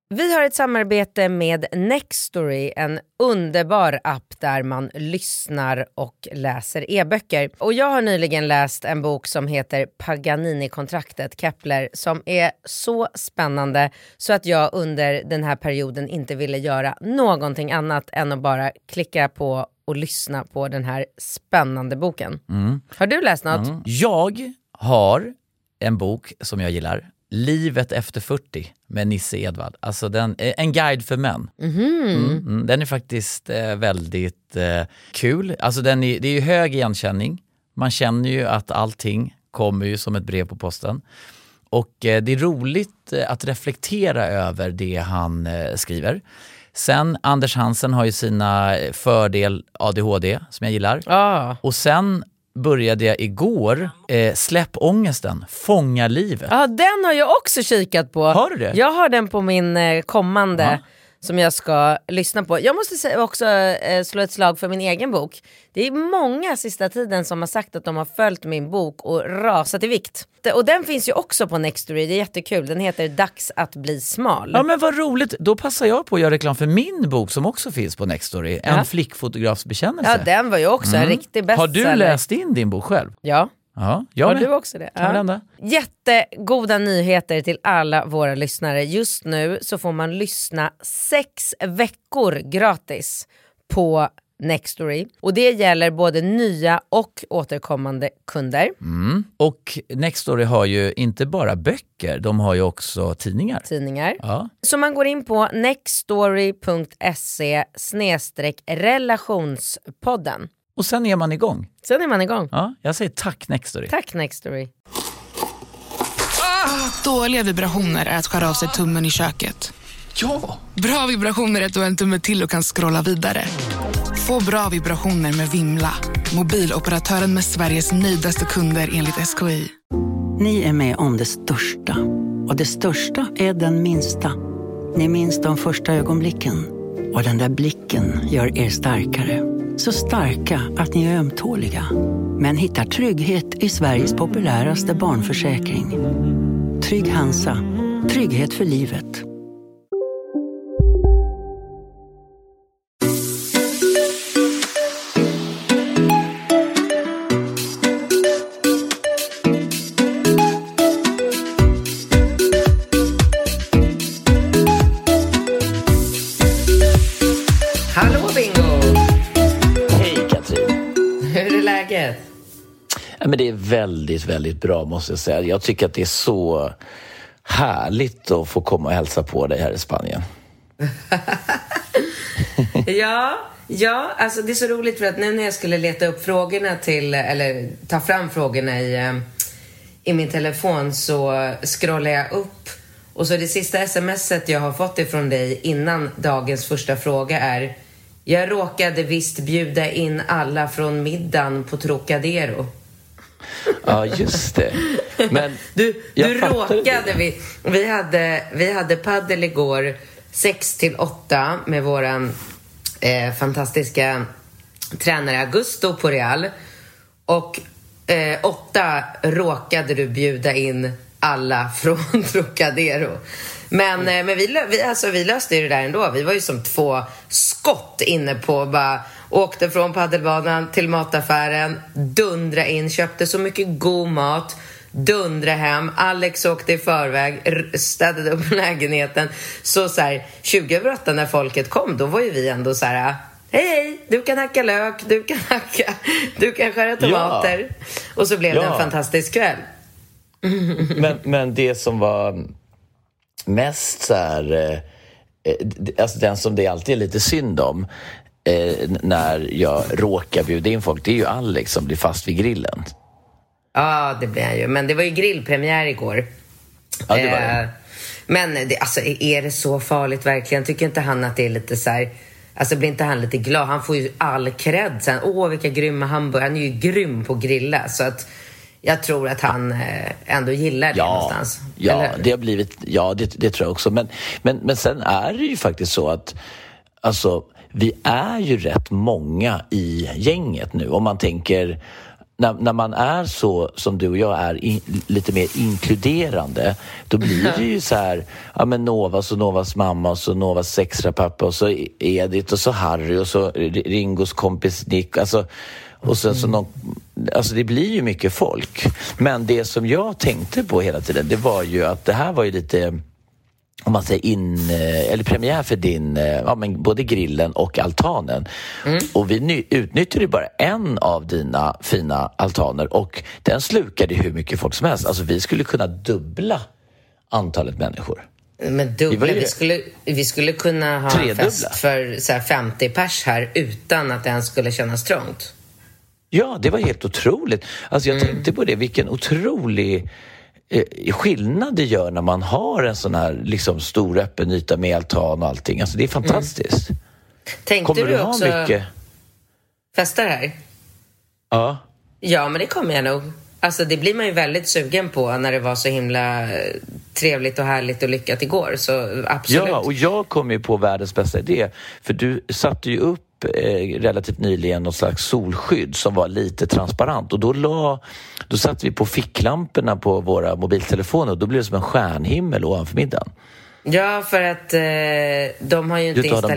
Vi har ett samarbete med Nextory, en underbar app där man lyssnar och läser e-böcker. Och jag har nyligen läst en bok som heter Paganini-kontraktet, Kepler, som är så spännande så att jag under den här perioden inte ville göra någonting annat än att bara klicka på och lyssna på den här spännande boken. Har du läst något? Jag har en bok som jag gillar. Livet efter 40 med Nisse Edvard. Alltså en guide för män. Den är faktiskt väldigt kul. Alltså det är ju hög igenkänning. Man känner ju att allting kommer ju som ett brev på posten. Och det är roligt att reflektera över det han skriver. Sen Anders Hansen har ju sina fördel ADHD som jag gillar. Och sen började jag igår Släpp ångesten, fånga livet. Ja, den har jag också kikat på. Har du det? Jag har den på min kommande som jag ska lyssna på. Jag måste också slå ett slag för min egen bok. Det är många sista tiden som har sagt att de har följt min bok och rasat i vikt. Och den finns ju också på Nextory, det är jättekul. Den heter Dags att bli smal. Ja, men vad roligt. Då passar jag på att göra reklam för min bok som också finns på Nextory. En flickfotografs bekännelse. Ja, den var ju också en riktig bestseller. Har du läst in din bok själv? Ja. Ja, jag har med. du också det? Ja. Jättegoda nyheter till alla våra lyssnare. Just nu så får man lyssna 6 veckor gratis på Nextory. Och det gäller både nya och återkommande kunder. Och Nextory har ju inte bara böcker, de har ju också tidningar. Ja. Så man går in på nextory.se/relationspodden. Och sen är man igång. Ja, jag säger tack Nextory. Tack Nextory. Dåliga vibrationer är att skära av sig tummen i köket. Ja! Bra vibrationer är att du har en tumme till och kan scrolla vidare. Få bra vibrationer med Vimla. Mobiloperatören med Sveriges nöjdaste kunder enligt SKI. Ni är med om det största. Och det största är den minsta. Ni minns de första ögonblicken. Och den där blicken gör er starkare. Så starka att ni är ömtåliga. Men hittar trygghet i Sveriges populäraste barnförsäkring. Trygg Hansa. Trygghet för livet. Men det är väldigt, väldigt bra måste jag säga. Jag tycker att det är så härligt att få komma och hälsa på dig här i Spanien. Ja, alltså det är så roligt för att nu när jag skulle leta upp frågorna eller ta fram frågorna i min telefon så scrollar jag upp och så det sista smset jag har fått ifrån dig innan dagens första fråga är: jag råkade visst bjuda in alla från middagen på Trocadero. Ja, just det. Men du råkade vi hade paddel igår 6-8 med våran fantastiska tränare Augusto på Real. Och 8 råkade du bjuda in alla från Trocadero. Men vi löste ju det där ändå. Vi var ju som 2 skott inne på bara åkte från paddelbanan till mataffären, dundra in, köpte så mycket god mat, dundra hem. Alex åkte i förväg, städade upp lägenheten. Så här 20:08 när folket kom, då var ju vi ändå så här: hej, du kan hacka lök, du kan skära tomater. Ja. Och så blev det en fantastisk kväll. Men det som var mest så här, alltså den som det alltid är lite synd om när jag råkar bjuda in folk, det är ju Alex som blir fast vid grillen. Ja, det blir han ju. Men det var ju grillpremiär igår. Ja, det var det. Men alltså, är det så farligt verkligen? Tycker inte han att det är lite så här... Alltså blir inte han lite glad? Han får ju all cred sen. Vilka grymma hamburgare. Han är ju grym på grilla. Så att jag tror att han ändå gillar det någonstans. Ja, det har blivit... Ja, det tror jag också. Men sen är det ju faktiskt så att... Alltså, vi är ju rätt många i gänget nu. Om man tänker... när man är så som du och jag är lite mer inkluderande, då blir det ju så här, ja men Novas och Novas mamma och så Novas extra pappa och så Edith och så Harry och så Ringos kompis Nick, alltså, och sen så någon, alltså det blir ju mycket folk. Men det som jag tänkte på hela tiden, det var ju att det här var ju lite, om man säger eller premiär för din, ja, men både grillen och altanen. Och vi utnyttjade bara en av dina fina altaner och den slukade hur mycket folk som helst. Alltså vi skulle kunna dubbla antalet människor. Men dubbla, vi skulle kunna ha en fest för så här 50 pers här utan att det ens skulle kännas trångt. Ja, det var helt otroligt. Alltså jag tänkte på det, vilken otrolig skillnad det gör när man har en sån här liksom stor öppen yta med altan och allting. Alltså det är fantastiskt. Tänkte kommer du ha också mycket fester här? Ja. Ja, men det kommer jag nog. Alltså det blir man ju väldigt sugen på när det var så himla trevligt och härligt och lyckat igår. Så absolut. Ja, och jag kom ju på världens bästa idé. För du satte ju upp relativt nyligen något slags solskydd som var lite transparent. Och då satte vi på ficklamporna på våra mobiltelefoner och då blev det som en stjärnhimmel ovanför middagen. Ja, för att de har ju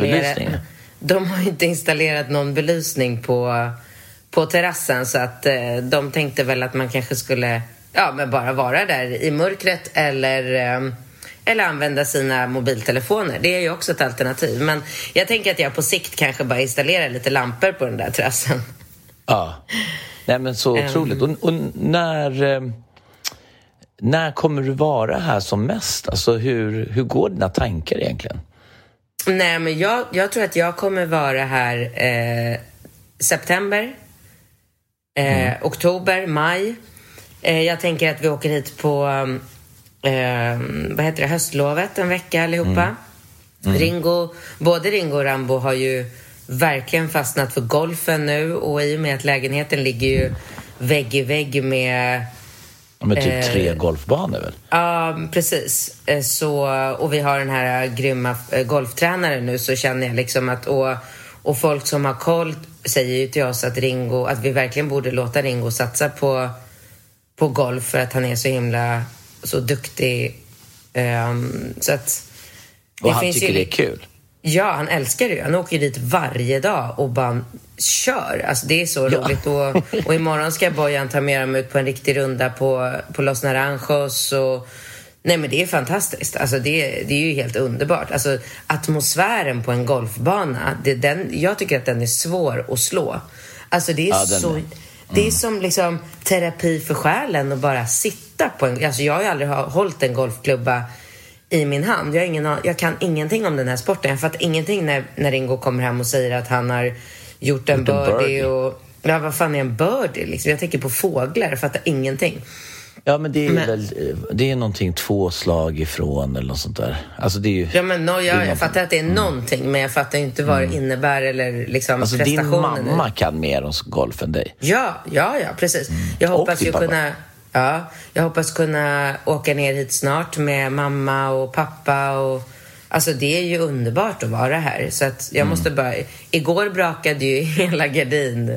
inte installerat någon belysning på terrassen, så att de tänkte väl att man kanske skulle men bara vara där i mörkret eller använda sina mobiltelefoner. Det är ju också ett alternativ. Men jag tänker att jag på sikt kanske bara installerar lite lampor på den där terrassen. Ja, nej men så otroligt. Och när kommer du vara här som mest? Alltså hur går dina tankar egentligen? Nej, men jag tror att jag kommer vara här september, oktober, maj. Jag tänker att vi åker hit på höstlovet en vecka allihopa. Både Ringo och Rambo har ju verkligen fastnat för golfen nu, och i och med att lägenheten ligger ju vägg i vägg med typ 3 golfbanor väl? Ja, precis. Och vi har den här grymma golftränaren nu, så känner jag liksom att och folk som har koll säger ju till oss att vi verkligen borde låta Ringo satsa på golf, för att han är så duktig. Så att och han tycker det är kul. Ja, han älskar det. Han åker dit varje dag och bara kör. Alltså det är så roligt. Och imorgon ska Bojan ta med dem ut på en riktig runda på Los Naranjos. Nej, men det är fantastiskt. Alltså det är ju helt underbart. Alltså atmosfären på en golfbana, jag tycker att den är svår att slå. Alltså det är det är som liksom terapi för själen att bara sitta på alltså jag har ju aldrig hållit en golfklubba i min hand. Jag kan ingenting om den här sporten. Jag fattar ingenting när Ringo kommer hem och säger att han har gjort en birdie och vad fan är en birdie liksom? Jag tänker på fåglar, jag fattar ingenting. Ja, men det är någonting 2 slag ifrån eller något sånt där. Alltså det är ju, jag fattar att det är någonting, men jag fattar inte vad det innebär eller liksom alltså prestationen. Din mamma kan mer om golf än dig. Ja, precis. Jag hoppas kunna åka ner hit snart med mamma och pappa och alltså det är ju underbart att vara här, så att jag måste bara, igår brakade ju hela gardin.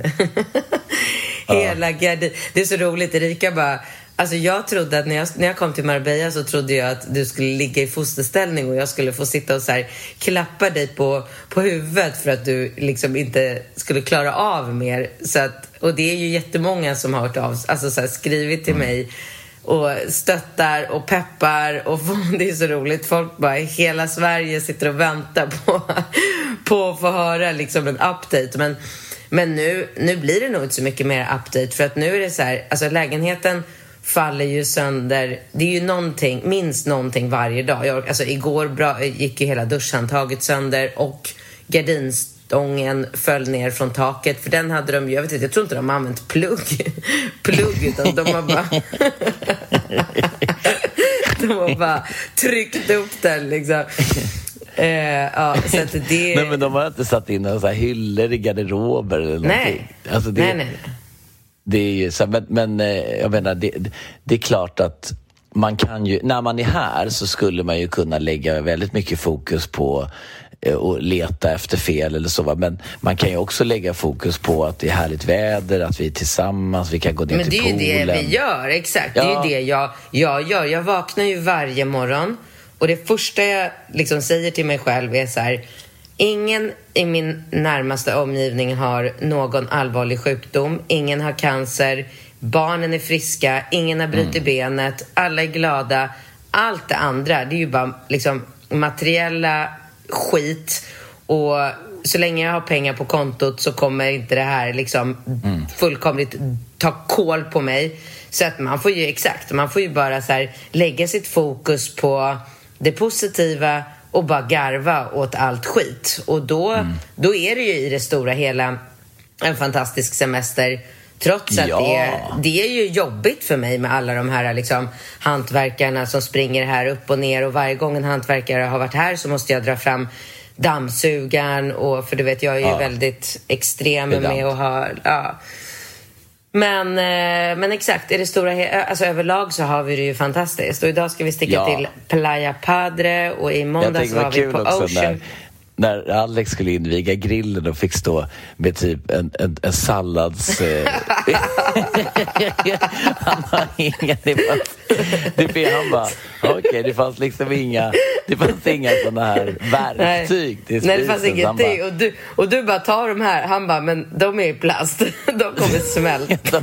Hela gardin. Det är så roligt, Erika bara, alltså jag trodde att när jag kom till Marbella så trodde jag att du skulle ligga i fosterställning och jag skulle få sitta och så här klappa dig på huvudet för att du liksom inte skulle klara av mer. Så att, och det är ju jättemånga som har hört av, alltså så här, skrivit till mig och stöttar och peppar, och det är så roligt. Folk bara, hela Sverige sitter och väntar på att få höra liksom en update. Men nu blir det nog inte så mycket mer update, för att nu är det så här, alltså lägenheten faller ju sönder. Det är ju minst någonting varje dag. Alltså igår gick ju hela duschhandtaget sönder och gardinstången föll ner från taket, för den hade jag tror inte de har använt plugg utan de har bara tryckt upp den liksom. Så att det... Nej, men de har inte satt in några så här hyllor i garderober eller någonting. Nej. Alltså det är ju så, men jag menar det är klart att man kan ju, när man är här så skulle man ju kunna lägga väldigt mycket fokus på och leta efter fel eller så, men man kan ju också lägga fokus på att det är härligt väder, att vi är tillsammans, vi kan gå ner till poolen. Men det är ju det vi gör, exakt. Ja. Det är ju det jag gör. Jag vaknar ju varje morgon och det första jag liksom säger till mig själv är så här: ingen i min närmaste omgivning har någon allvarlig sjukdom, ingen har cancer, barnen är friska, ingen har brutit benet, alla är glada. Allt det andra, det är ju bara liksom materiella skit, och så länge jag har pengar på kontot så kommer inte det här liksom fullkomligt ta kål på mig. Så att man får ju bara så här lägga sitt fokus på det positiva och bara garva åt allt skit. Och då är det ju i det stora hela en fantastisk semester. Trots att det är ju jobbigt för mig med alla de här liksom hantverkarna som springer här upp och ner, och varje gång en hantverkare har varit här så måste jag dra fram dammsugaren, och för du vet, jag är ju väldigt extrem med att ha men exakt, i det stora alltså överlag så har vi det ju fantastiskt, och idag ska vi sticka till Playa Padre, och i måndags var vi på Ocean. När Alex skulle inviga grillen och fick stå med typ en sallads... han har inga... Han bara, okej, det fanns liksom inga sådana här verktyg till spisen. Nej, det fanns ingenting. Och du bara tar de här. Han bara, men de är i plast. De kommer smälta.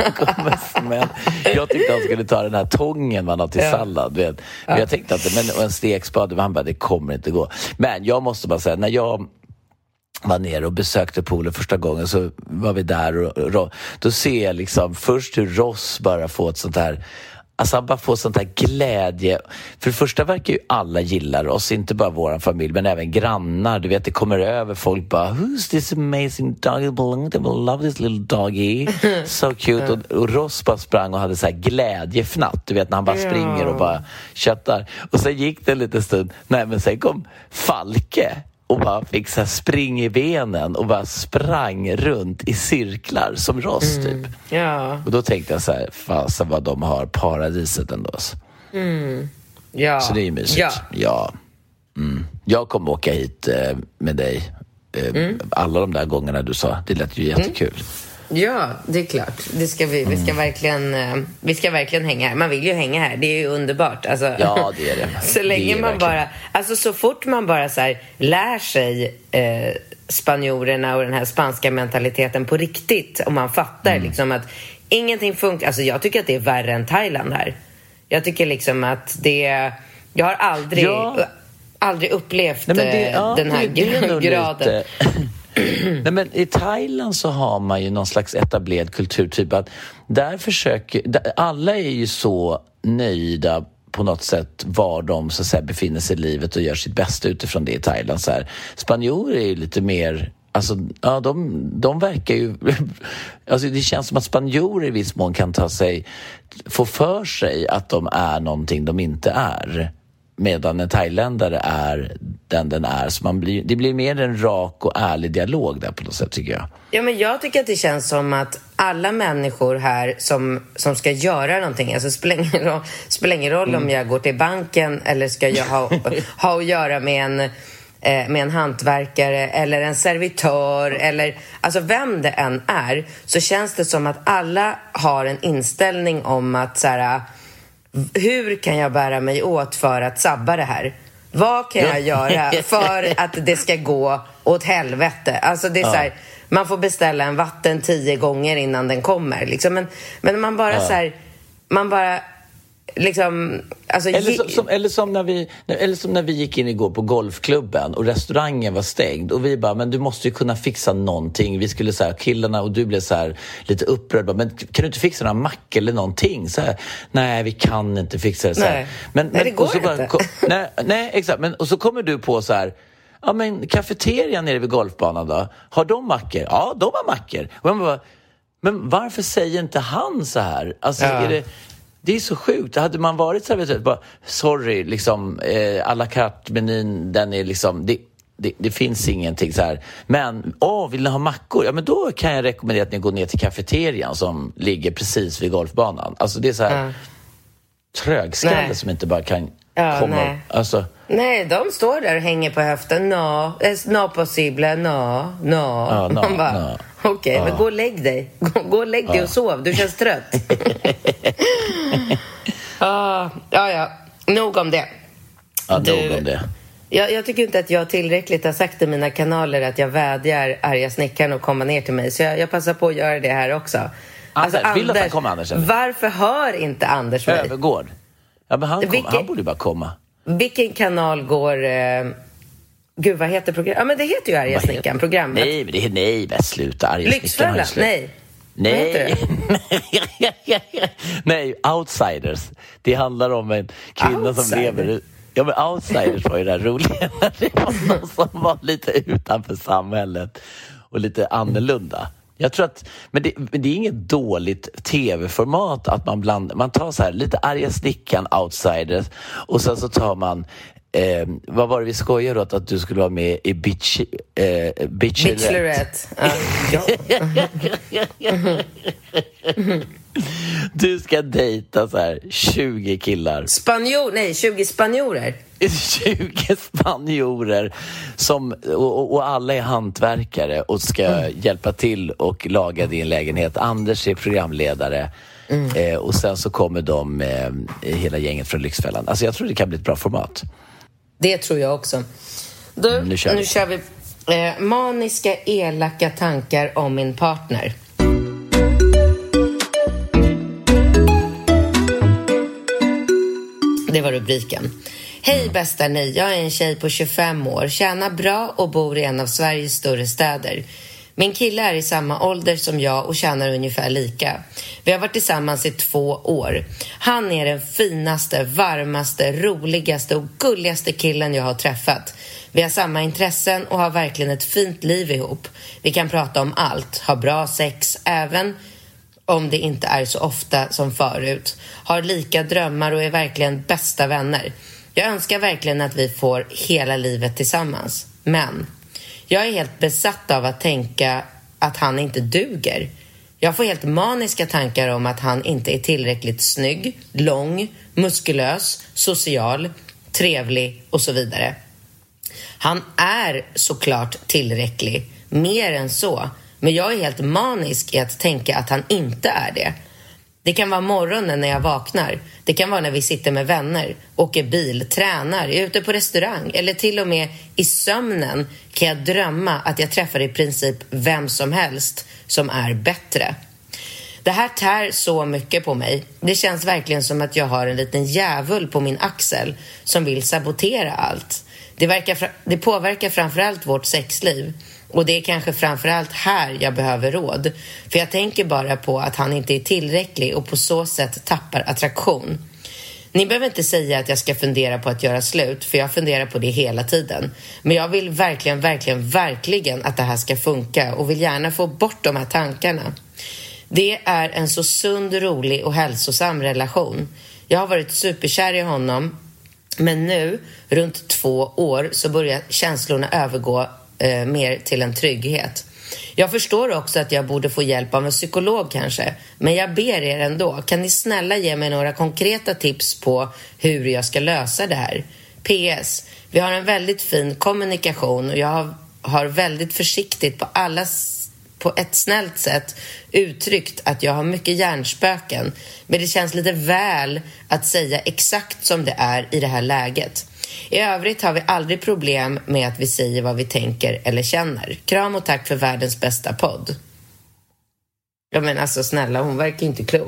Jag tyckte han skulle ta den här tången man har till sallad. Vet. Men jag tänkte att en stekspade, han bara, det kommer inte gå. Men jag måste bara säga, när jag var nere och besökte poolen första gången, så var vi där och då ser jag liksom först hur Ross bara får ett sånt här, alltså han bara får sånt här glädje. För det första verkar ju alla gillar oss, inte bara våran familj men även grannar. Du vet, det kommer över folk bara, who's this amazing dog? I love this little doggy. So cute. Och Ross bara sprang och hade så här glädjefnatt. Du vet, när han bara springer och bara köttar. Och sen gick det en liten stund. Nej, men sen kom Falke och bara fick så här spring i benen och bara sprang runt i cirklar som Ross typ. Ja. Och då tänkte jag så här, fasen vad de har paradiset ändå. Ja. Så det är ju mysigt. Ja. Jag kommer åka hit med dig alla de där gångerna du sa. Det lät ju jättekul. Ja, det är klart. Det ska vi ska verkligen hänga här. Man vill ju hänga här. Det är ju underbart. Alltså, ja, det är det. Så länge man bara, alltså så fort man bara så här lär sig spanjorerna och den här spanska mentaliteten på riktigt, och man fattar liksom att ingenting funkar. Alltså jag tycker att det är värre än Thailand här. Jag tycker liksom att jag har aldrig upplevt den här graden. Nej, men i Thailand så har man ju någon slags etablerad kultur, typ att alla är ju så nöjda på något sätt var de så att säga befinner sig i livet och gör sitt bästa utifrån det i Thailand. Så här. Spanjorer är ju lite mer, alltså, ja, de verkar ju, alltså det känns som att spanjorer i viss mån kan få för sig att de är någonting de inte är. Medan en thailändare är den är. Så det blir mer en rak och ärlig dialog där på något sätt, tycker jag. Ja, men jag tycker att det känns som att alla människor här som ska göra någonting, alltså spelar ingen roll om jag går till banken eller ska jag ha att göra med en hantverkare eller en servitör eller alltså vem det än är, så känns det som att alla har en inställning om att så här, hur kan jag bära mig åt för att sabba det här? Vad kan jag göra för att det ska gå åt helvete? Alltså det är så här, man får beställa en vatten 10 gånger innan den kommer liksom. Men man bara så här, man bara liksom, alltså, eller som när vi gick in igår på golfklubben och restaurangen var stängd och vi bara, men du måste ju kunna fixa någonting. Vi skulle så här, killarna, och du blev så här lite upprörd, men kan du inte fixa några mackor eller någonting? Så här, nej, vi kan inte fixa det så här. Men det går så inte. Nej, exakt. Men och så kommer du på så här, ja, men kafeterian nere vid golfbanan då, har de mackor? Ja, de har mackor. Och man bara, men varför säger inte han så här? Alltså det är så sjukt. Hade man varit så här, vet du, bara, sorry, liksom, à la carte-menyn, den är liksom, det finns ingenting så här. Men, vill ni ha mackor? Ja, men då kan jag rekommendera att ni går ner till kafeterian som ligger precis vid golfbanan. Alltså det är så här, trögskalle som inte bara kan komma nej. upp. Alltså... Nej, de står där och hänger på höften. No possible, no. Man bara, okej, men gå och lägg dig. Gå och lägg dig och sov, du känns trött. Ja. Nog om det. Nog om det. Jag tycker inte att jag tillräckligt har sagt i mina kanaler att jag vädjar arga snickaren att komma ner till mig. Så jag passar på att göra det här också. Anders, vill att han kommer, Anders? Eller? Varför hör inte Anders mig? Övergård. Ja, men han borde bara komma. Vilken kanal går... Gud, vad heter programmet? Ja, men det heter ju Arga Snickaren, programmet. Nej, men sluta. Arga Lyxfällan, nej. Nej, Outsiders. Det handlar om en kvinna som lever... Ja, men Outsiders var ju det där roliga. Det var någon som var lite utanför samhället och lite annorlunda. Jag tror att, men det är inget dåligt tv-format att man tar så här lite Arga Snickaren, Outsiders, och sen så tar man vad var det vi skojade åt att du skulle vara med i Bitchlorette. Du ska dejta så här 20 killar. 20 spanjorer. 20 spanjorer som, och alla är hantverkare och ska hjälpa till och laga din lägenhet. Anders är programledare. Och sen så kommer de hela gänget från Lyxfällan. Alltså jag tror det kan bli ett bra format. Det tror jag också. Nu kör vi maniska, elaka tankar om min partner. Det var rubriken. Hej bästa ni, jag är en tjej på 25 år, tjänar bra och bor i en av Sveriges större städer. Min kille är i samma ålder som jag och tjänar ungefär lika. Vi har varit tillsammans i 2 år. Han är den finaste, varmaste, roligaste och gulligaste killen jag har träffat. Vi har samma intressen och har verkligen ett fint liv ihop. Vi kan prata om allt, ha bra sex, även om det inte är så ofta som förut. Har lika drömmar och är verkligen bästa vänner. Jag önskar verkligen att vi får hela livet tillsammans. Men jag är helt besatt av att tänka att han inte duger. Jag får helt maniska tankar om att han inte är tillräckligt snygg, lång, muskulös, social, trevlig och så vidare. Han är såklart tillräcklig, mer än så. Men jag är helt manisk i att tänka att han inte är det. Det kan vara morgonen när jag vaknar. Det kan vara när vi sitter med vänner, åker bil, tränar, är ute på restaurang. Eller till och med i sömnen kan jag drömma att jag träffar i princip vem som helst som är bättre. Det här tär så mycket på mig. Det känns verkligen som att jag har en liten djävul på min axel som vill sabotera allt. Det påverkar framförallt vårt sexliv. Och det är kanske framförallt här jag behöver råd. För jag tänker bara på att han inte är tillräcklig och på så sätt tappar attraktion. Ni behöver inte säga att jag ska fundera på att göra slut, för jag funderar på det hela tiden. Men jag vill verkligen att det här ska funka och vill gärna få bort de här tankarna. Det är en så sund, rolig och hälsosam relation. Jag har varit superkär i honom, men nu, runt 2 år, så börjar känslorna övergå mer till en trygghet. Jag förstår också att jag borde få hjälp av en psykolog kanske, men jag ber er ändå. Kan ni snälla ge mig några konkreta tips på hur jag ska lösa det här? PS. Vi har en väldigt fin kommunikation och jag har väldigt försiktigt på ett snällt sätt uttryckt att jag har mycket hjärnspöken, men det känns lite väl att säga exakt som det är i det här läget. I övrigt har vi aldrig problem med att vi säger vad vi tänker eller känner. Kram och tack för världens bästa podd. Ja, men alltså snälla, hon verkar inte klok.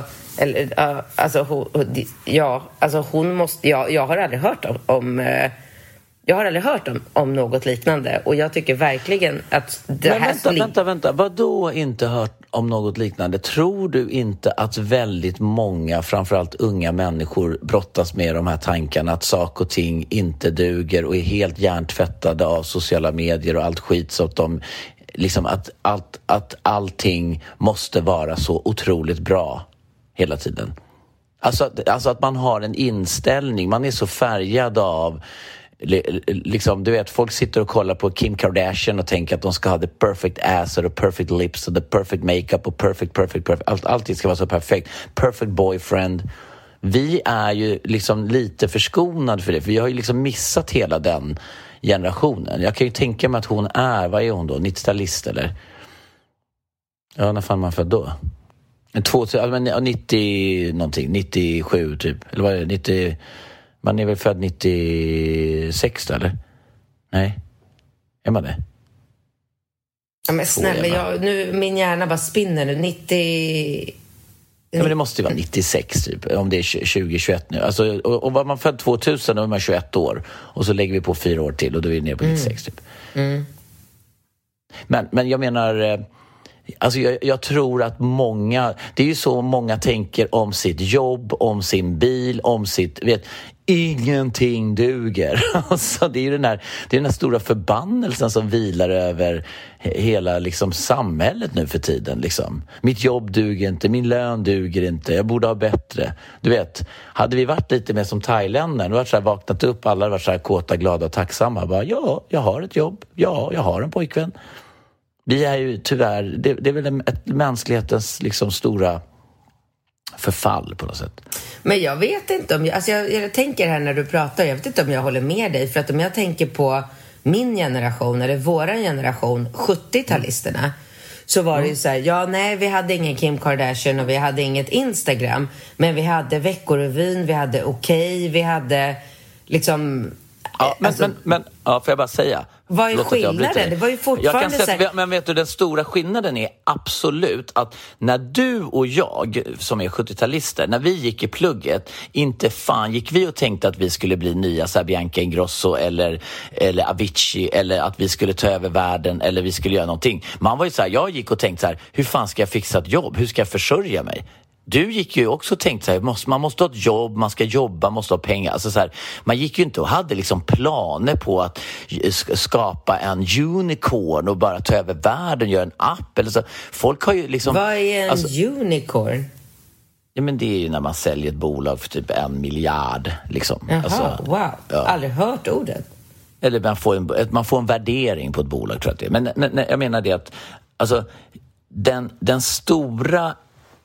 Hon måste... Jag har aldrig hört jag har aldrig hört om något liknande. Och jag tycker verkligen att det men här... Vänta. Vadå inte hört om något liknande? Tror du inte att väldigt många, framförallt unga människor, brottas med de här tankarna att saker och ting inte duger och är helt hjärntvättade av sociala medier och allt skit, så att de liksom att allting måste vara så otroligt bra hela tiden? Alltså att man har en inställning, man är så färgad av liksom, du vet, folk sitter och kollar på Kim Kardashian och tänker att de ska ha the perfect ass och the perfect lips och the perfect makeup och perfect. Allting ska vara så perfekt. Perfect boyfriend. vi är ju liksom lite förskonade för det. För vi har ju liksom missat hela den generationen. Jag kan ju tänka mig att hon är, vad är hon då? 90-talist eller? Ja, när fan man född då? 90 någonting, 97 typ. Eller vad är det? 90, man är väl född 96 eller? Nej. Är man det? Ja, men snälla, nu, min hjärna bara spinner nu. 90... Ja, men det måste ju vara 96 typ, om det är 2021 nu. Alltså, och var man född 2000 och är man 21 år. Och så lägger vi på 4 år till och då är vi nere på 96 typ. Men jag menar... Alltså jag tror att många, det är ju så många tänker om sitt jobb, om sin bil, om sitt, ingenting duger. Alltså det är ju den här stora förbannelsen som vilar över hela liksom samhället nu för tiden liksom. Mitt jobb duger inte, min lön duger inte, jag borde ha bättre. Du vet, hade vi varit lite mer som thailändare, då hade så här vaknat upp, alla varit så här kåta, glada och tacksamma. Bara, ja, jag har ett jobb, ja, jag har en pojkvän. Vi är ju tyvärr, det är väl ett mänsklighetens liksom stora förfall på något sätt. Men jag vet inte om jag tänker här när du pratar, jag vet inte om jag håller med dig, för att om jag tänker på min generation eller våran generation, 70-talisterna, så var det ju så här, vi hade ingen Kim Kardashian och vi hade inget Instagram, men vi hade Veckorevyn, vi hade Okej, vi hade liksom... Ja, men får jag bara säga, vad är skillnaden? Det var ju fortfarande men vet du, den stora skillnaden är absolut att när du och jag som är 70-talister, när vi gick i plugget, inte fan gick vi och tänkte att vi skulle bli nya så här Bianca Ingrosso eller Avicii, eller att vi skulle ta över världen, eller vi skulle göra någonting. Man var ju så här, jag gick och tänkte så här, hur fan ska jag fixa ett jobb? Hur ska jag försörja mig? Du gick ju också och tänkte så här, man måste ha ett jobb, man ska jobba, man måste ha pengar. Alltså så här, man gick ju inte och hade liksom planer på att skapa en unicorn och bara ta över världen, göra en app eller så. Folk har ju liksom... Vad är en unicorn? Ja, men det är ju när man säljer ett bolag för typ 1 miljard liksom. Jaha, alltså, wow. Ja. Aldrig hört ordet. Eller man får en värdering på ett bolag, tror jag att det är. Men jag menar det att alltså, den stora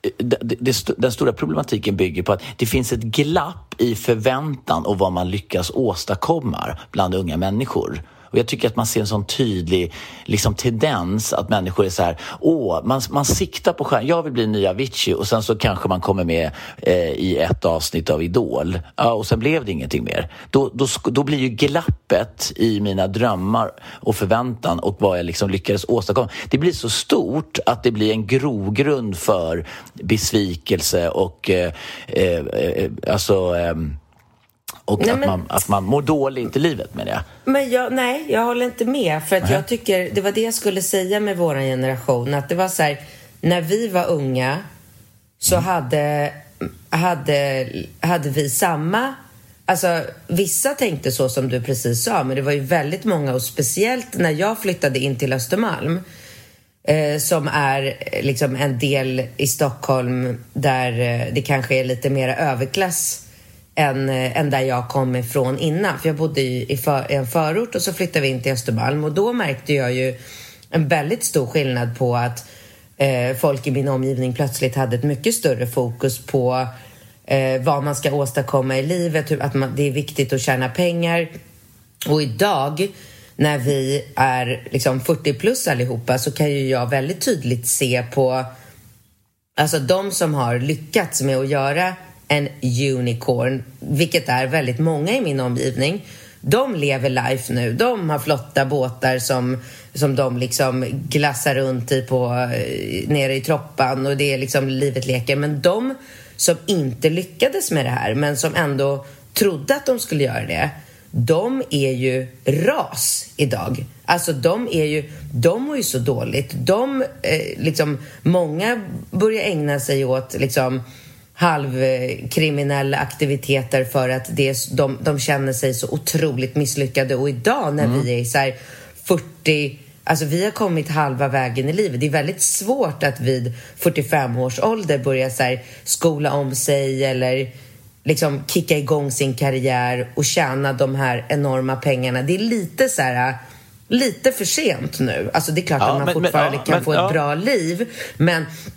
problematiken bygger på att det finns ett glapp i förväntan och vad man lyckas åstadkomma bland unga människor. Och jag tycker att man ser en sån tydlig liksom tendens att människor är så här, man siktar på stjärnan, jag vill bli nya Avicii, och sen så kanske man kommer med i ett avsnitt av Idol. Ja, och sen blev det ingenting mer. Då blir ju glappet i mina drömmar och förväntan och vad jag liksom lyckades åstadkomma, det blir så stort att det blir en grogrund för besvikelse och och att man mår dåligt i livet med det. Men jag håller inte med. För att jag tycker, det var det jag skulle säga med våran generation. Att det var så här, när vi var unga så hade vi samma... Alltså, vissa tänkte så som du precis sa. Men det var ju väldigt många, och speciellt när jag flyttade in till Östermalm, som är liksom en del i Stockholm där det kanske är lite mer överklass än där jag kom ifrån innan. För jag bodde i en förort och så flyttade vi in till Östermalm. Och då märkte jag ju en väldigt stor skillnad på att folk i min omgivning plötsligt hade ett mycket större fokus på vad man ska åstadkomma i livet. Att det är viktigt att tjäna pengar. Och idag, när vi är liksom 40 plus allihopa, så kan ju jag väldigt tydligt se på alltså de som har lyckats med att göra en unicorn, vilket är väldigt många i min omgivning. De lever life nu. De har flotta båtar som de liksom glassar runt i nere i Troppan, och det är liksom livet leker. Men de som inte lyckades med det här, men som ändå trodde att de skulle göra det, de är ju ras idag. Alltså de mår ju så dåligt. Liksom, många börjar ägna sig åt liksom halvkriminella aktiviteter för att de känner sig så otroligt misslyckade. Och idag när vi är så här 40, alltså vi har kommit halva vägen i livet. Det är väldigt svårt att vid 45 års ålder börja så här skola om sig eller liksom kicka igång sin karriär och tjäna de här enorma pengarna. Det är lite så här, lite för sent nu. Alltså det är klart att man fortfarande kan få ett bra liv, men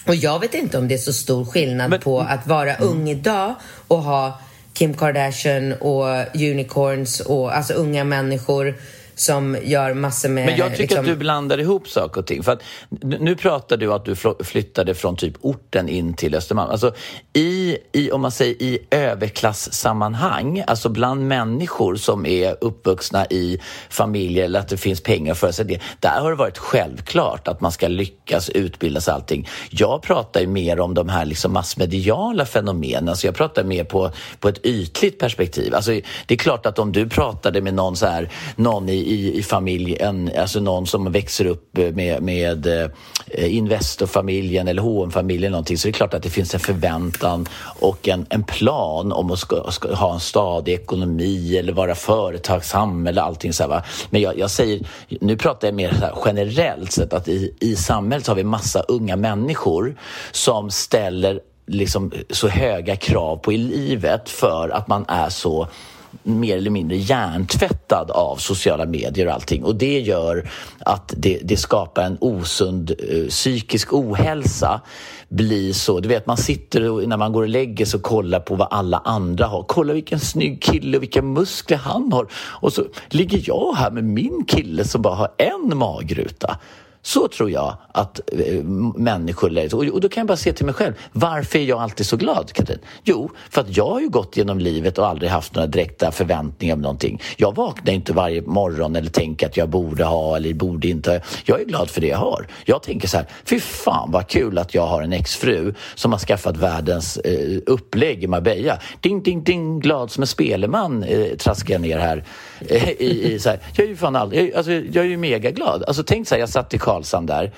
Och jag vet inte om det är så stor skillnad på att vara ung idag och ha Kim Kardashian och unicorns och alltså unga människor som gör massor med... Men jag tycker att du blandar ihop saker och ting. För att nu pratar du att du flyttade från typ orten in till Östermalm. Alltså om man säger i överklasssammanhang, alltså bland människor som är uppvuxna i familjer eller att det finns pengar för sig det. Där har det varit självklart att man ska lyckas utbildas allting. Jag pratar ju mer om de här liksom massmediala fenomenen. Alltså jag pratar mer på ett ytligt perspektiv. Alltså det är klart att om du pratade med någon i familjen, alltså någon som växer upp med Investor-familjen eller H&M-familjen någonting, så det är klart att det finns en förväntan och en plan om att ska ha en stadig ekonomi eller vara företagsam eller allting så här, va? Men jag säger, nu pratar jag mer så här generellt sett att i samhället har vi massa unga människor som ställer liksom så höga krav på i livet för att man är så mer eller mindre hjärntvättad av sociala medier och allting. Och det gör att det skapar en osund psykisk ohälsa. Blir så, du vet, man sitter och när man går och lägger så kollar på vad alla andra har. Kolla vilken snygg kille och vilka muskler han har. Och så ligger jag här med min kille som bara har en magruta. Så tror jag att människor läser. Och då kan jag bara se till mig själv. Varför är jag alltid så glad, Katrin? Jo, för att jag har ju gått genom livet och aldrig haft några direkta förväntningar om någonting. Jag vaknar inte varje morgon eller tänker att jag borde ha eller borde inte. Jag är glad för det jag har. Jag tänker så här, fy fan vad kul att jag har en exfru som har skaffat världens upplägg i Marbella. Ding, ding, ding, glad som en speleman traskar jag ner här. Så här. Jag är ju fan aldrig, alltså, jag är ju mega glad. Alltså tänk så här, jag satt i Karlshamn där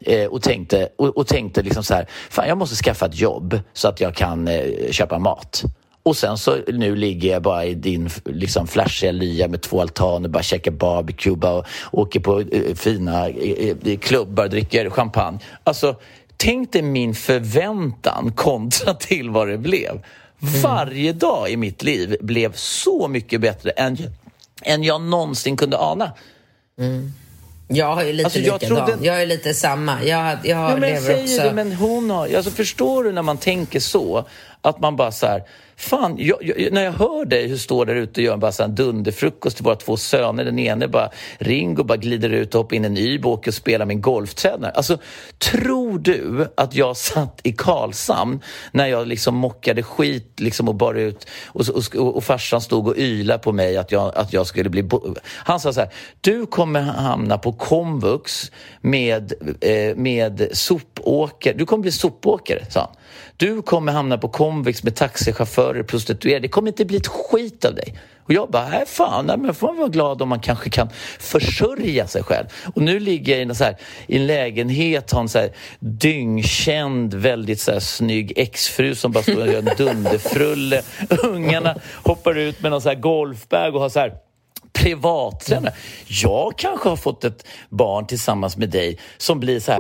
och tänkte liksom så här, fan jag måste skaffa ett jobb så att jag kan köpa mat. Och sen så nu ligger jag bara i din liksom flashiga lya med 2 altaner, bara käkar barbecue, bara åker på fina klubbar, dricker champagne. Alltså tänk dig min förväntan kontra till vad det blev. Varje dag i mitt liv blev så mycket bättre än jag någonsin kunde ana. Jag har ju lite jag är lite samma. Jag lever också. Det, men hon har, alltså förstår du när man tänker så att man bara så här, fan, när jag hör dig hur står där ute och gör bara så en dunderfrukost till våra 2 söner, den ene bara Ringo bara glider ut och hoppar in en Ybåk och spelar med en golftränare. Alltså, tror du att jag satt i Karlshamn när jag liksom mockade skit liksom och bar ut och farsan stod och ylade på mig att jag skulle bli... Han sa så här, du kommer hamna på komvux med sopåkare. Du kommer bli sopåkare, sa han. Du kommer hamna på komvux med taxichaufförer, prostituerade. Det kommer inte bli ett skit av dig. Och jag bara, men får man vara glad om man kanske kan försörja sig själv. Och nu ligger jag i en lägenhet, har en så här dyngkänd, väldigt så här snygg exfru som bara står och gör en dunderfrulle. Ungarna hoppar ut med någon så här golfbag och har så här privattränare. Jag kanske har fått ett barn tillsammans med dig som blir så här.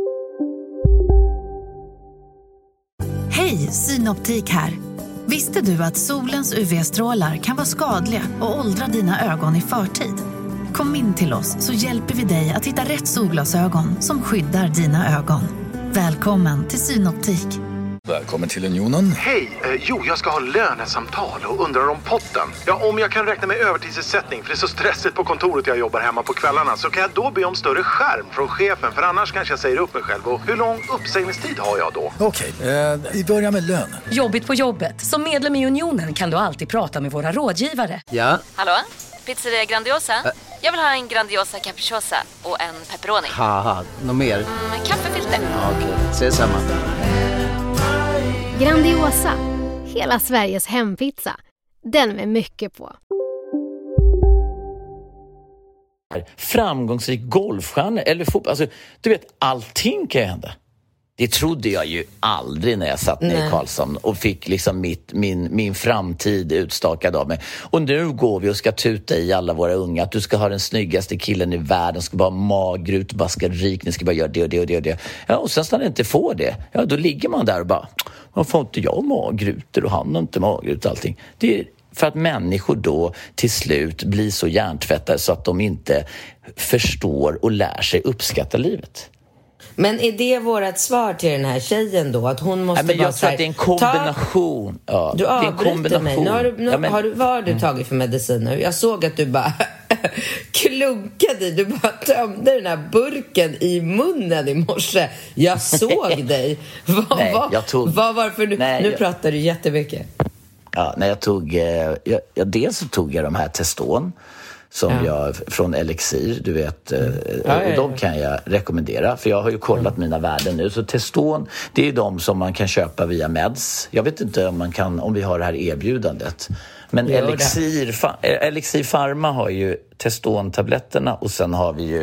Hej, Synoptik här. Visste du att solens UV-strålar kan vara skadliga och åldra dina ögon i förtid? Kom in till oss så hjälper vi dig att hitta rätt solglasögon som skyddar dina ögon. Välkommen till Synoptik. Välkommen till Unionen. Hej, jag ska ha lönesamtal och undrar om potten. Ja, om jag kan räkna med övertidsersättning för det är så stressigt på kontoret jag jobbar hemma på kvällarna, så kan jag då be om större skärm från chefen, för annars kanske jag säger upp mig själv. Och hur lång uppsägningstid har jag då? Okej, vi börjar med lön. Jobbigt på jobbet. Som medlem i Unionen kan du alltid prata med våra rådgivare. Ja? Hallå? Pizzeria Grandiosa? Jag vill ha en Grandiosa capriciosa och en pepperoni. Haha, något mer? Kaffefilter. Ja, okej, ses samma. Grandiosa, hela Sveriges hempizza. Den med mycket på. Framgångsrik golfstjärna eller fotboll. Alltså, du vet, allting kan hända. Det trodde jag ju aldrig när jag satt ner i Karlshamn och fick liksom min framtid utstakad av mig. Och nu går vi och ska tuta i alla våra unga att du ska ha den snyggaste killen i världen, ska bara magrut, bara ska rik, ni ska bara göra det och det och det och det. Ja, och sen när det inte får det, ja då ligger man där och bara, vad får inte jag magrutor och han har inte magrut och allting. Det är för att människor då till slut blir så hjärntvättade så att de inte förstår och lär sig uppskatta livet. Men är det vårat svar till den här tjejen då? Att hon måste men bara jag tror att det är en kombination. Du avbryter mig. Vad har du tagit för medicin nu? Jag såg att du bara klunkade. Du bara tömde den här burken i munnen i morse. Jag såg dig. Vad var för nu pratar du jättemycket. Ja, när jag tog... dels så tog jag de här Teston som jag från Elixir, du vet, och de kan jag rekommendera, för jag har ju kollat mina värden nu. Så Teston, det är de som man kan köpa via Meds. Jag vet inte om vi har det här erbjudandet. Men Elixir Pharma har ju Teston-tabletterna, och sen har vi ju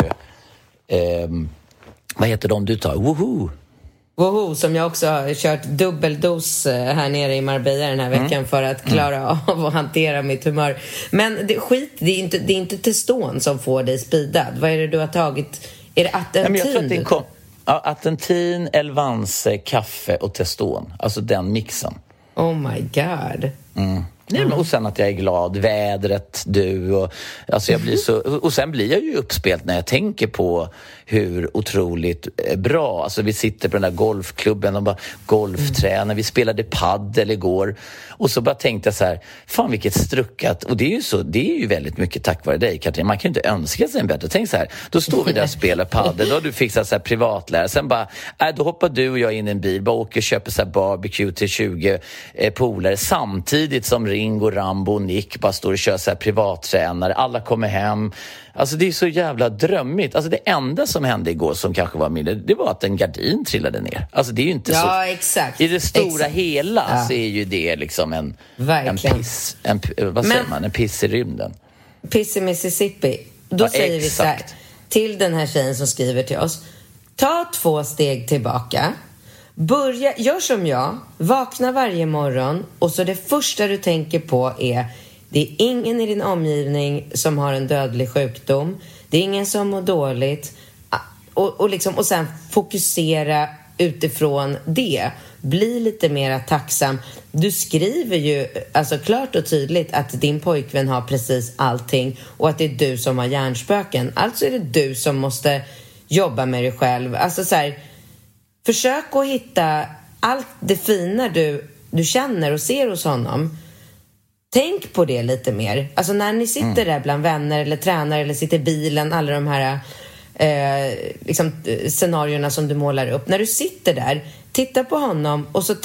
vad heter de du tar? Woho, som jag också har kört dubbeldos här nere i Marbella den här veckan för att klara av att hantera mitt humör. Men det är inte Teston som får dig speedad. Vad är det du har tagit? Är det Atentin? Jag tror att det är Atentin, Elvanse, kaffe och Teston. Alltså den mixen. Oh my god. Nej, och sen att jag är glad, vädret, alltså jag blir så, och sen blir jag ju uppspelt när jag tänker på hur otroligt bra, alltså vi sitter på den där golfklubben och bara golftränar, vi spelade paddel igår, och så bara tänkte jag så här, fan vilket struckat, och det är ju väldigt mycket tack vare dig, Katrin, man kan ju inte önska sig en bättre. Tänk så här, då står vi där och spelar paddel, då har du fixat så här privatlärare, sen bara, då hoppar du och jag in i en bil, bara åker och köper så här barbecue till 20 polare, samtidigt som Ringo, Rambo och Nick bara står och kör så här privattränare, alla kommer hem. Alltså det är så jävla drömmigt. Alltså det enda som hände igår som kanske var mindre, det var att en gardin trillade ner. Alltså det är ju inte så... Ja, exakt. I det stora hela så är ju det liksom en piss. Vad säger man? En piss i rymden. Piss i Mississippi. Då säger vi så här, till den här tjejen som skriver till oss: ta 2 steg tillbaka. Gör som jag, vakna varje morgon, och så det första du tänker på är: det är ingen i din omgivning som har en dödlig sjukdom, det är ingen som mår dåligt, och sen fokusera utifrån det. Bli lite mer tacksam. Du skriver ju alltså klart och tydligt att din pojkvän har precis allting och att det är du som har hjärnspöken. Alltså är det du som måste jobba med dig själv. Alltså så här, försök att hitta allt det fina du känner och ser hos honom. Tänk på det lite mer. Alltså när ni sitter där bland vänner eller tränar eller sitter i bilen, alla de här scenarierna som du målar upp. När du sitter där, titta på honom och så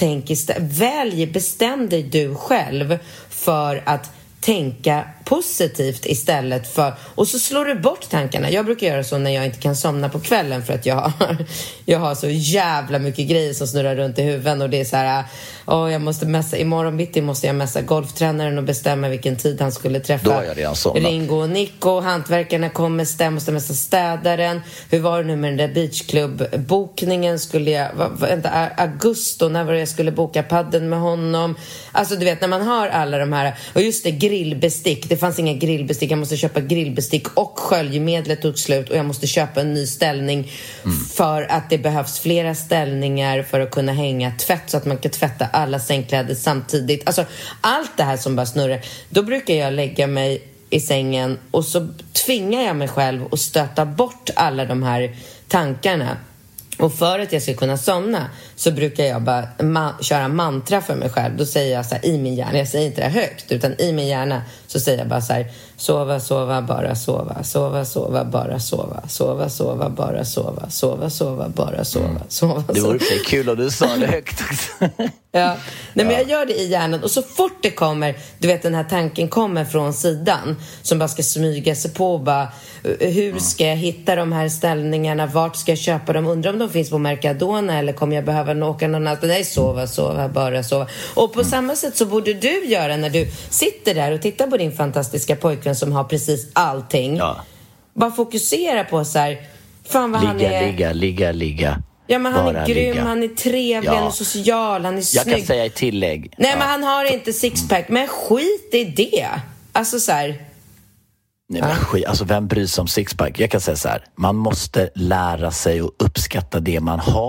bestäm dig du själv för att tänka positivt istället för... Och så slår du bort tankarna. Jag brukar göra så när jag inte kan somna på kvällen för att jag har så jävla mycket grejer som snurrar runt i huvudet. Och det är så här, jag måste mässa, imorgon bitti måste jag mässa golftränaren och bestämma vilken tid han skulle träffa Ringo och Nick, och hantverkarna kommer, måste mässa städaren. Hur var det nu med den där beachklubb-bokningen? Skulle jag... augusti, när var det jag skulle boka padden med honom? Alltså du vet, när man har alla de här... Och just det, grillbestick. Det fanns inga grillbestick. Jag måste köpa grillbestick och sköljmedlet tog slut, och jag måste köpa en ny ställning för att det behövs flera ställningar för att kunna hänga tvätt, så att man kan tvätta alla sängkläder samtidigt. Alltså allt det här som bara snurrar. Då brukar jag lägga mig i sängen och så tvingar jag mig själv att stöta bort alla de här tankarna. Och för att jag ska kunna somna så brukar jag bara köra mantra för mig själv. Då säger jag så här i min hjärna, jag säger inte det högt, utan i min hjärna så säger jag bara så här: sova, sova, bara sova. Sova, sova, bara sova. Sova, sova, bara sova. Sova, sova, bara sova. Sova, det vore kul om du sa det högt också. Ja, nej, men jag gör det i hjärnan, och så fort det kommer, du vet, den här tanken kommer från sidan som bara ska smyga sig på, bara hur ska jag hitta de här ställningarna, vart ska jag köpa dem, undrar om de finns på Mercadona eller kommer jag behöva åka någon annanstans. Nej, sova, sova, bara sova. Och på samma sätt så borde du göra när du sitter där och tittar på din fantastiska pojkvän som har precis allting. Bara fokusera på så här, fan vad han är... Ligga. Ja, men han är grym, han är trevlig, han är social, han är snygg. Jag kan säga ett tillägg. Nej, men han har inte sixpack, men skit i det. Alltså så här... Nej, men skit, alltså vem bryr sig om sixpack? Jag kan säga så här, man måste lära sig att uppskatta det man har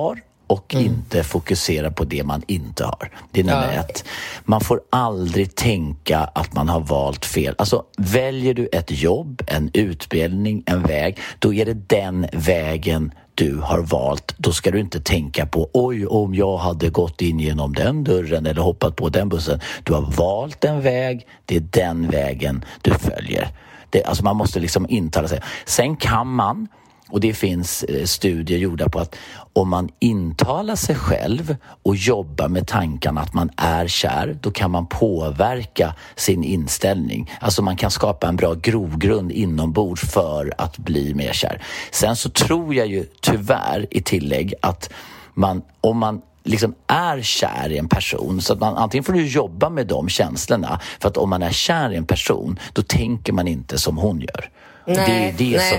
och inte fokusera på det man inte har. Det är nummer ett. Man får aldrig tänka att man har valt fel. Alltså, väljer du ett jobb, en utbildning, en väg, då är det den vägen du har valt. Då ska du inte tänka på oj, om jag hade gått in genom den dörren eller hoppat på den bussen. Du har valt en väg, det är den vägen du följer. Alltså man måste liksom intala sig. Sen kan man, och det finns studier gjorda på att om man intalar sig själv och jobbar med tankarna att man är kär, då kan man påverka sin inställning. Alltså man kan skapa en bra grogrund inombords för att bli mer kär. Sen så tror jag ju tyvärr i tillägg att om man liksom är kär i en person, så att man antingen får du jobba med de känslorna, för att om man är kär i en person, då tänker man inte som hon gör. Nej,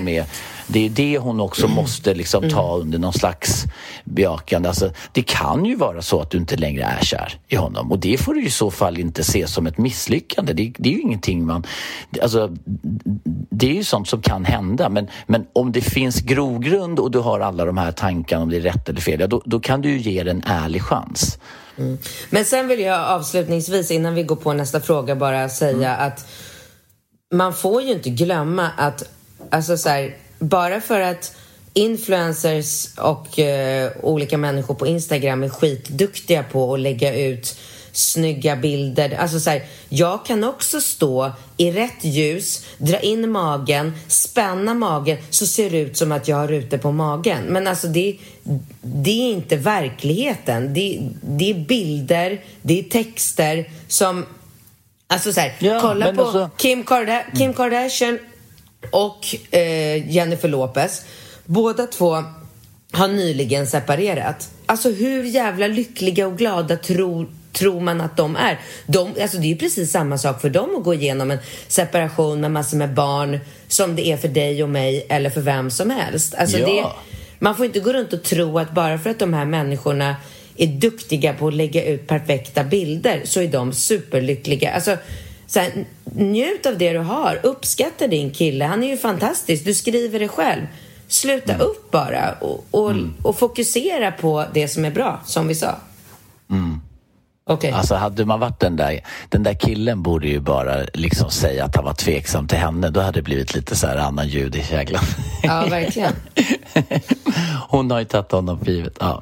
det är det hon också måste liksom ta under någon slags bejakande. Alltså, det kan ju vara så att du inte längre är kär i honom, och det får du i så fall inte se som ett misslyckande. Det är ju ingenting alltså, det är ju sånt som kan hända, men om det finns grogrund och du har alla de här tankarna om det är rätt eller fel, då kan du ju ge det en ärlig chans. Men sen vill jag avslutningsvis, innan vi går på nästa fråga, bara säga att man får ju inte glömma att alltså så här, bara för att influencers och olika människor på Instagram är skitduktiga på att lägga ut snygga bilder. Alltså så här, jag kan också stå i rätt ljus, dra in magen, spänna magen, så ser det ut som att jag har rutor på magen. Men alltså det är inte verkligheten. Det är bilder, det är texter som... Alltså så här, kolla på alltså... Kim Kardashian och Jennifer Lopez. Båda två har nyligen separerat. Alltså hur jävla lyckliga och glada tror man att de är? Alltså det är ju precis samma sak för dem att gå igenom en separation med massor med barn som det är för dig och mig eller för vem som helst. Alltså man får inte gå runt och tro att bara för att de här människorna är duktiga på att lägga ut perfekta bilder så är de superlyckliga. Alltså, så här, njut av det du har. Uppskatta din kille. Han är ju fantastisk. Du skriver det själv. Sluta upp bara och fokusera på det som är bra, som vi sa. Okay. Alltså hade man varit den där killen borde ju bara liksom säga att han var tveksam till henne. Då hade det blivit lite så här annan ljud i käglan. Ja, verkligen. Hon har ju tagit honom för givet. Ja.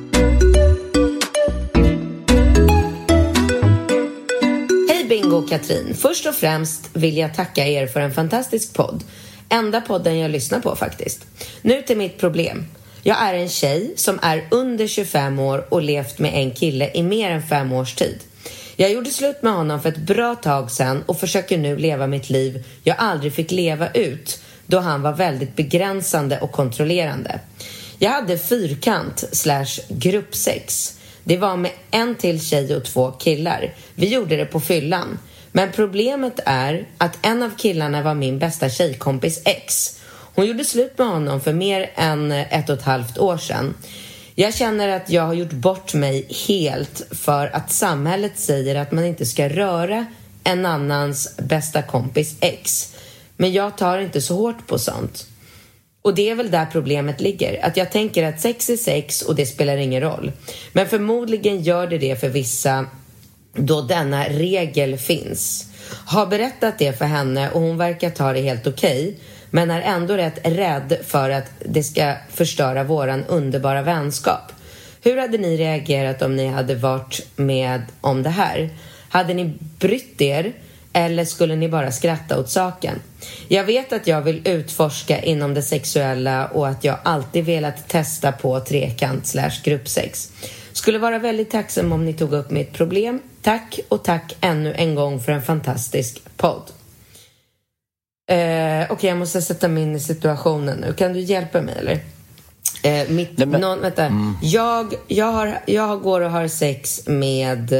Bingo och Katrin. Först och främst vill jag tacka er för en fantastisk podd. Enda podden jag lyssnar på faktiskt. Nu till mitt problem. Jag är en tjej som är under 25 år och levt med en kille i mer än 5 års tid. Jag gjorde slut med honom för ett bra tag sedan och försöker nu leva mitt liv jag aldrig fick leva ut, då han var väldigt begränsande och kontrollerande. Jag hade fyrkant/gruppsex. Det var med en till tjej och 2 killar. Vi gjorde det på fyllan. Men problemet är att en av killarna var min bästa tjejkompis ex. Hon gjorde slut med honom för mer än 1,5 år sedan. Jag känner att jag har gjort bort mig helt för att samhället säger att man inte ska röra en annans bästa kompis ex. Men jag tar inte så hårt på sånt. Och det är väl där problemet ligger. Att jag tänker att sex är sex och det spelar ingen roll. Men förmodligen gör det för vissa då denna regel finns. Har berättat det för henne och hon verkar ta det helt okej. Men är ändå rätt rädd för att det ska förstöra våran underbara vänskap. Hur hade ni reagerat om ni hade varit med om det här? Hade ni brytt er? Eller skulle ni bara skratta åt saken? Jag vet att jag vill utforska inom det sexuella och att jag alltid velat testa på trekant/gruppsex. Skulle vara väldigt tacksam om ni tog upp mitt problem. Tack och tack ännu en gång för en fantastisk podd. Okej, jag måste sätta mig in i situationen nu. Kan du hjälpa mig eller? Vänta. Jag går och har sex med...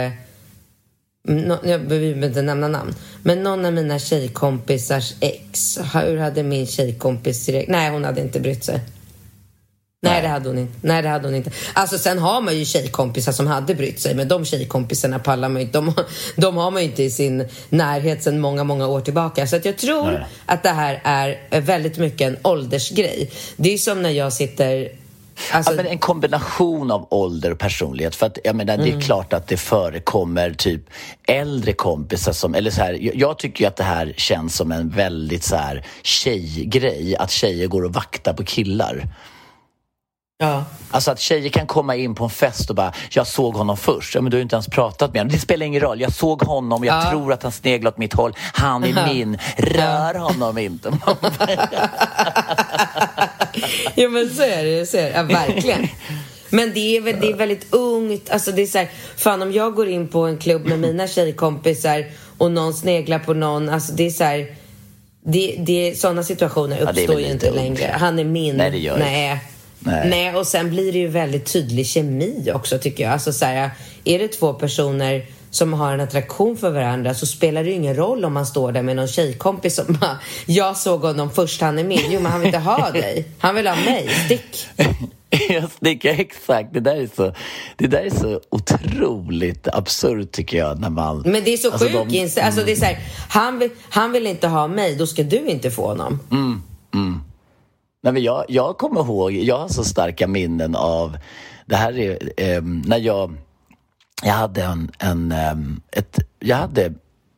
jag behöver inte nämna namn. Men någon av mina tjejkompisars ex. Hur hade min tjejkompis direkt? Nej, hon hade inte brytt sig. Nej, det hade hon inte. Alltså sen har man ju tjejkompisar som hade brytt sig. Men de tjejkompisarna pallar man ju inte. De har man ju inte i sin närhet sedan många, många år tillbaka. Så att jag tror att det här är väldigt mycket en åldersgrej. Det är som när jag sitter Alltså, ja, men en kombination av ålder och personlighet. För att jag menar, det är klart att det förekommer typ äldre kompisar som, eller så här, jag tycker ju att det här känns som en väldigt så här tjejgrej, att tjejer går och vaktar på killar. Ja. Alltså att tjejer kan komma in på en fest och bara, jag såg honom först. Ja, men du har inte ens pratat med honom. Det spelar ingen roll, jag såg honom, jag tror att han sneglar åt mitt håll. Han är min, rör honom inte. Ja, men så är det, ja, verkligen. Men det är väldigt ungt. Alltså det är så här, fan om jag går in på en klubb med mina tjejkompisar och någon sneglar på någon, alltså det är så här, det sådana situationer uppstår ju inte längre. Han är min. Nej, det gör Nej, och sen blir det ju väldigt tydlig kemi också, tycker jag. Alltså så här, är det två personer som har en attraktion för varandra, så spelar det ju ingen roll om man står där med någon tjejkompis som bara, jag såg honom först, han är min. Jo, men han vill inte ha dig. Han vill ha mig. Stick. Jag sticker, exakt. Det där är så otroligt absurt, tycker jag, när man... Men det är så sjukt. Alltså det är så här, han vill inte ha mig, då ska du inte få honom. Nej, men jag kommer ihåg, jag har så starka minnen av det här är, när jag hade jag hade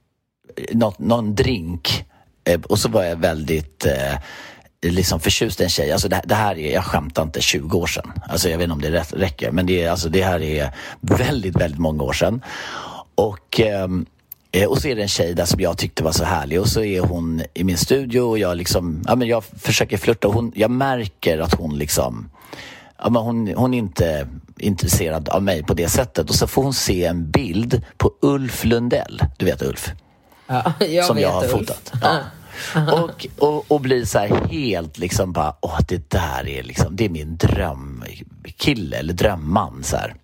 någon drink och så var jag väldigt liksom förtjust i en tjej. Alltså det här är, jag skämtar inte, 20 år sedan. Alltså jag vet inte om det räcker, men det här är väldigt, väldigt många år sedan. Och så är det en tjej där som jag tyckte var så härlig, och så är hon i min studio och jag liksom, ja, men jag försöker flirta, och jag märker att hon liksom, ja, men hon är inte intresserad av mig på det sättet, och så får hon se en bild på Ulf Lundell, du vet Ulf, som jag har fotat. Ja. Och blir så här helt liksom bara, det där är liksom, det är min drömkille eller drömman så här.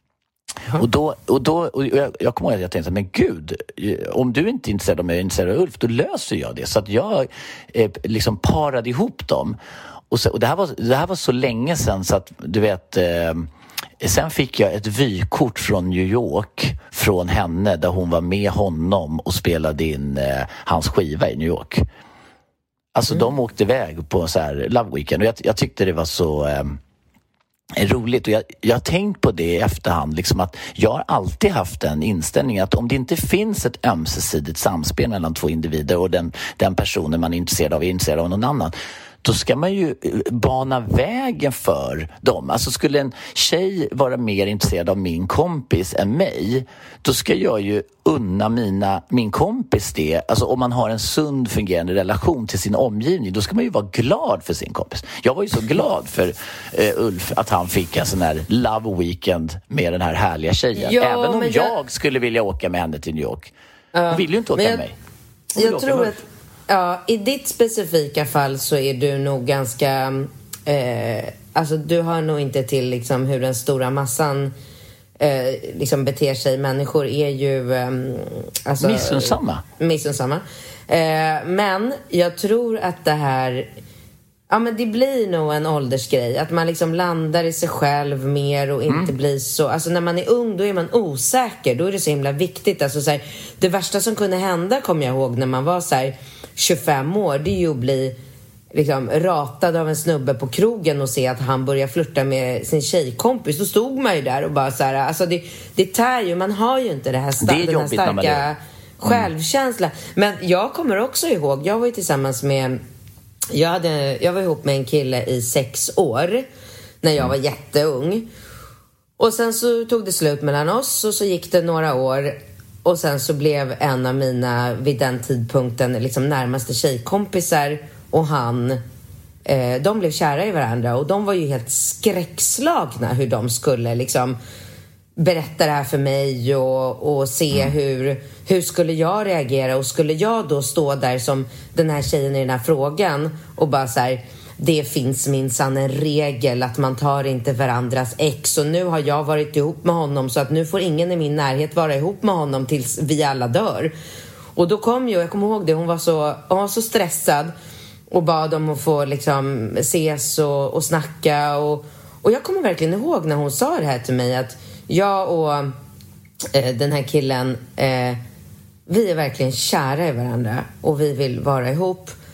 Och jag kommer ihåg att jag tänkte, men gud, om du inte är intresserad av mig och är intresserad av Ulf, då löser jag det. Så att jag liksom parade ihop dem. Och det här var så länge sedan, så att du vet, sen fick jag ett vykort från New York från henne, där hon var med honom och spelade in hans skiva i New York. Alltså de åkte iväg på så här Love Weekend, och jag tyckte det var så roligt, och jag har tänkt på det i efterhand, liksom, att jag har alltid haft den inställningen att om det inte finns ett ömsesidigt samspel mellan två individer och den personen man är intresserad av någon annan, då ska man ju bana vägen för dem. Alltså skulle en tjej vara mer intresserad av min kompis än mig, då ska jag ju unna min kompis det. Alltså om man har en sund fungerande relation till sin omgivning, då ska man ju vara glad för sin kompis. Jag var ju så glad för Ulf att han fick en sån här love weekend med den här härliga tjejen. Ja, även om jag skulle vilja åka med henne till New York. Hon vill ju inte åka med mig. Jag tror att i ditt specifika fall så är du nog ganska alltså du har nog inte till liksom hur den stora massan liksom beter sig. Människor är ju alltså, missunnsamma. Men jag tror att det här, ja, men det blir nog en åldersgrej, att man liksom landar i sig själv mer och inte blir så, alltså när man är ung då är man osäker, då är det så himla viktigt, alltså så här, det värsta som kunde hända, kommer jag ihåg när man var så här 25 år, det är ju att bli liksom ratad av en snubbe på krogen och se att han börjar flirta med sin tjejkompis. Då stod man ju där och bara så här, alltså det tär ju, man har ju inte det här den här starka självkänsla. Men jag kommer också ihåg, jag var ju tillsammans med, jag var ihop med en kille i 6 år när jag var jätteung. Och sen så tog det slut mellan oss, och så gick det några år, och sen så blev en av mina vid den tidpunkten liksom närmaste tjejkompisar och han, de blev kära i varandra, och de var ju helt skräckslagna hur de skulle liksom berätta det här för mig och se hur skulle jag reagera, och skulle jag då stå där som den här tjejen i den här frågan och bara så här, det finns minsann en regel att man tar inte varandras ex, och nu har jag varit ihop med honom så att nu får ingen i min närhet vara ihop med honom tills vi alla dör. Och då kom jag kommer ihåg det, hon var så stressad och bad om att få liksom ses och snacka, och jag kommer verkligen ihåg när hon sa det här till mig, att jag och den här killen vi är verkligen kära i varandra och vi vill vara ihop,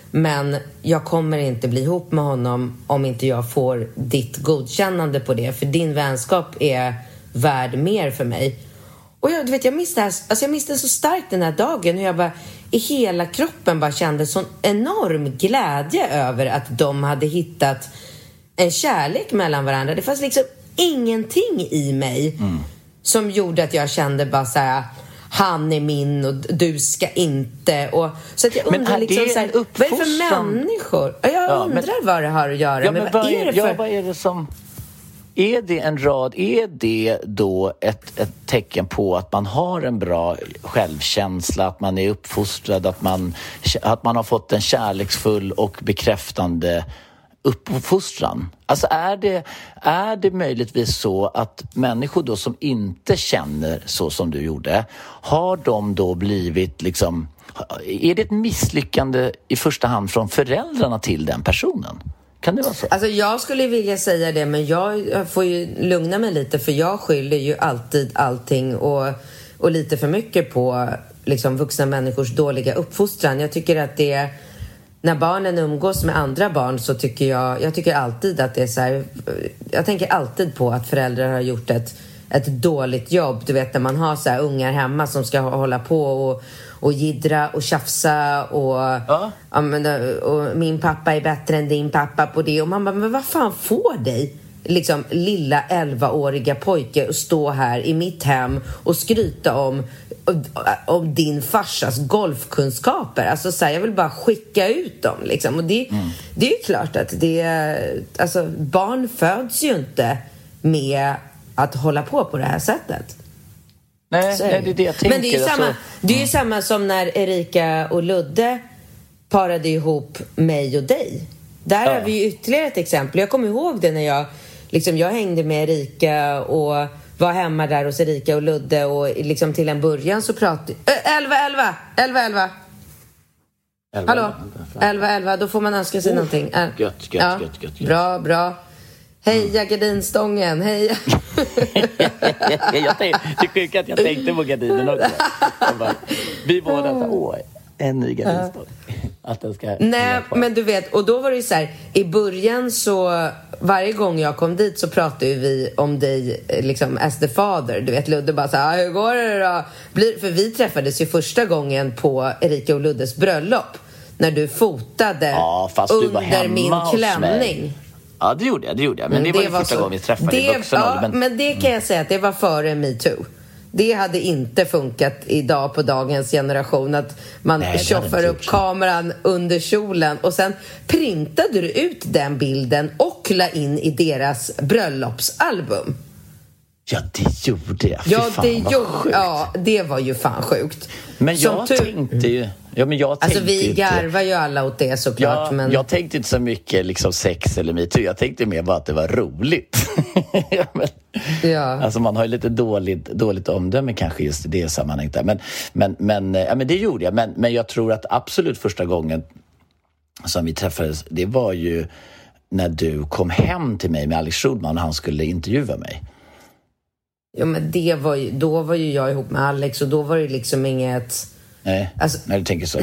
men jag kommer inte bli ihop med honom om inte jag får ditt godkännande på det, för din vänskap är värd mer för mig. Och jag minns det här, alltså jag minns det så starkt den här dagen, hur jag bara i hela kroppen bara kände sån enorm glädje över att de hade hittat en kärlek mellan varandra. Det fanns liksom ingenting i mig som gjorde att jag kände bara så här: han är min och du ska inte. Och så att jag undrar liksom så här, vad är det för människor? Jag undrar vad det har att göra med. Vad är det för... vad är det som... Är det en rad, är det då ett tecken på att man har en bra självkänsla, att man är uppfostrad, att man har fått en kärleksfull och bekräftande uppfostran? Alltså är det möjligtvis så att människor då som inte känner så som du gjorde, har de då blivit liksom, är det ett misslyckande i första hand från föräldrarna till den personen? Kan det vara så? Alltså jag skulle vilja säga det, men jag får ju lugna mig lite, för jag skyller ju alltid allting och lite för mycket på liksom vuxna människors dåliga uppfostran. Jag tycker att det, när barnen umgås med andra barn, så tycker jag tycker alltid att det är så här, jag tänker alltid på att föräldrar har gjort ett dåligt jobb. Du vet, när man har så här ungar hemma som ska hålla på och jiddra och tjafsa och min pappa är bättre än din pappa på det. Och man bara, men vad fan får dig, liksom lilla 11-åriga pojke, att stå här i mitt hem och skryta om din farsas golfkunskaper? Alltså så här, jag vill bara skicka ut dem liksom. Och det är ju klart att alltså barn föds ju inte med att hålla på det här sättet. Nej, det är det jag tänker. Men det är ju samma som när Erika och Ludde parade ihop mig och dig. Där har vi ju ytterligare ett exempel. Jag kommer ihåg det när jag hängde med Erika och var hemma där hos Erika och Ludde, och liksom till en början så pratade 11. Hallå, 11, då får man önska sig någonting. Gött. Bra. Heja gardinstången, heja. Det sjuka att jag tänkte på gardinen också. Vi båda en ny gardinstång. Att den ska... Nej, men du vet, och då var det ju så här, i början så, varje gång jag kom dit så pratade vi om dig liksom as the father. Du vet, Ludde bara så här, hur går det då? För vi träffades ju första gången på Erika och Luddes bröllop, när du fotade under min klänning. Ja, det gjorde jag. Men det var ju första gången vi träffade i vuxen ålder. Men det kan jag säga att det var före MeToo. Det hade inte funkat idag på dagens generation, att man tjoffar upp kameran under kjolen och sen printade du ut den bilden och la in i deras bröllopsalbum. Ja, det gjorde jag. Det var ju fan sjukt. Men jag tänkte ju... alltså vi garvar ju alla åt det såklart. Men... Jag tänkte inte så mycket liksom sex eller MeToo. Jag tänkte mer bara att det var roligt. Alltså man har ju lite dåligt omdöme kanske just i det sammanhanget där. Men det gjorde jag. Men jag tror att absolut första gången som vi träffades, det var ju när du kom hem till mig med Alex Schulman och han skulle intervjua mig. Ja, men då var ju jag ihop med Alex, och då var det liksom inget... Nej, alltså, när du tänker så.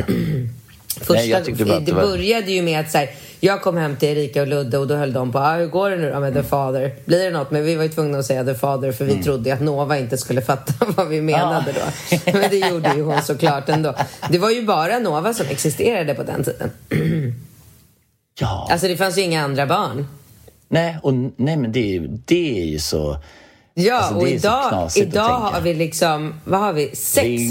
Det började ju med att så här, jag kom hem till Erika och Ludde och då höll de på, hur går det nu då med The Father? Blir det något? Men vi var ju tvungna att säga The Father, för vi trodde att Nova inte skulle fatta vad vi menade då. Men det gjorde ju hon såklart ändå. Det var ju bara Nova som existerade på den tiden. Alltså det fanns ju inga andra barn. Nej, men det är ju så... Ja, alltså, och idag har vi liksom, vad har vi? Sex